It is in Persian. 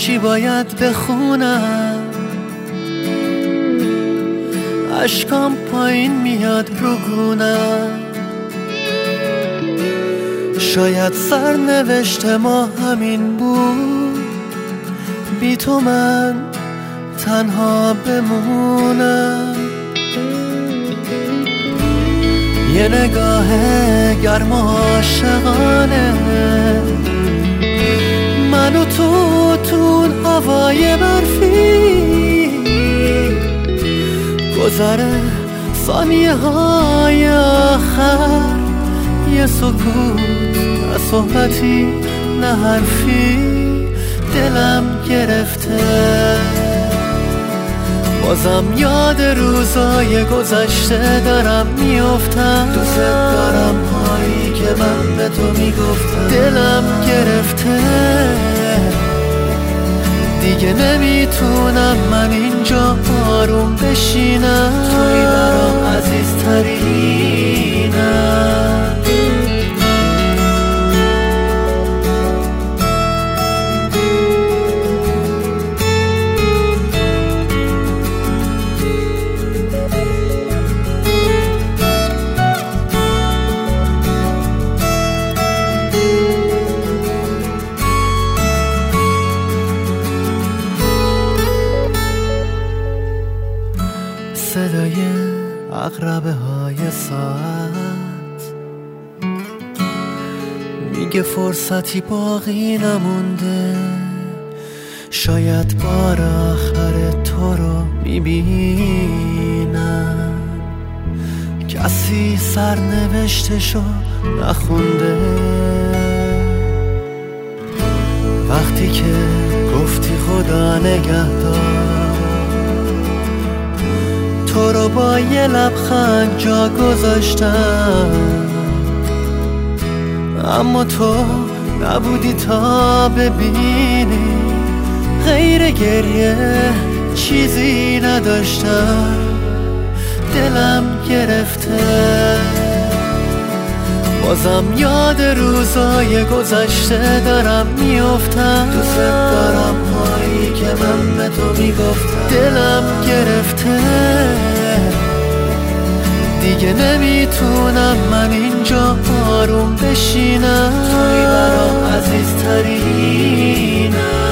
چی باید بخونم؟ اشکام پایین میاد رو گونم. شاید سرنوشت ما همین بود، بی تو من تنها بمونم. یه نگاه گرم و عاشقانه، من و تو هوای برفی، گذره ثانیه های آخر، یه سکوت نه صحبتی نه حرفی، دلم گرفته. بازم یاد روزای گذشته دارم میافتم، دوست دارم هایی که من به تو میگفتم. دلم گرفته دیگه، نمیتونم من اینجا آروم بشینم. توی برام عزیزترینم. صدای عقربه های ساعت میگه فرصتی باقی نمونده، شاید بار آخر تو رو میبینم. کسی سرنوشتشو نخونده، وقتی که گفتی خدا نگهدار، تو رو با یه لبخند جا گذاشتم. اما تو نبودی تا ببینی، غیر گریه چیزی نداشتم. دلم گرفته بازم یاد روزای گذشته دارم میافتم. دوست دارم هایی که من به تو میگفتم. دلم گرفته دیگه، نمیتونم من اینجا آروم بشینم. توی برام عزیزترینم.